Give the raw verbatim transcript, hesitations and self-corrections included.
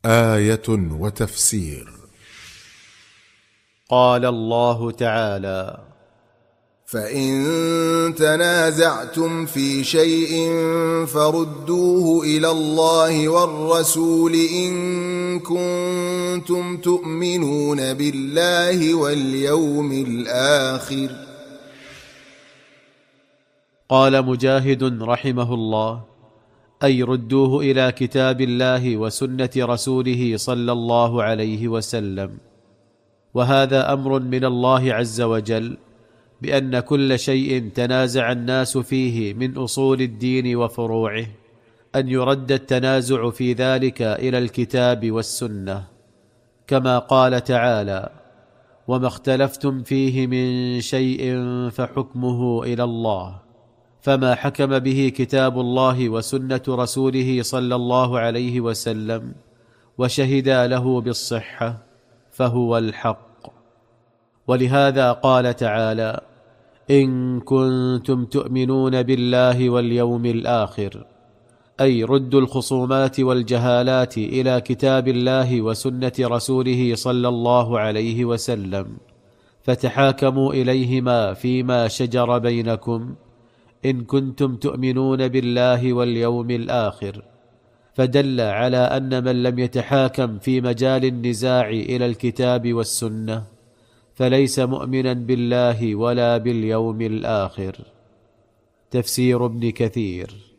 آية وتفسير. قال الله تعالى: فإن تنازعتم في شيء فردوه إلى الله والرسول إن كنتم تؤمنون بالله واليوم الآخر. قال مجاهد رحمه الله: أي ردوه إلى كتاب الله وسنة رسوله صلى الله عليه وسلم. وهذا أمر من الله عز وجل بأن كل شيء تنازع الناس فيه من أصول الدين وفروعه أن يرد التنازع في ذلك إلى الكتاب والسنة، كما قال تعالى: وما اختلفتم فيه من شيء فحكمه إلى الله. فما حكم به كتاب الله وسنة رسوله صلى الله عليه وسلم وشهدا له بالصحة فهو الحق. ولهذا قال تعالى: إن كنتم تؤمنون بالله واليوم الآخر، أي ردوا الخصومات والجهالات إلى كتاب الله وسنة رسوله صلى الله عليه وسلم، فتحاكموا إليهما فيما شجر بينكم إن كنتم تؤمنون بالله واليوم الآخر. فدل على أن من لم يتحاكم في مجال النزاع إلى الكتاب والسنة فليس مؤمنا بالله ولا باليوم الآخر. تفسير ابن كثير.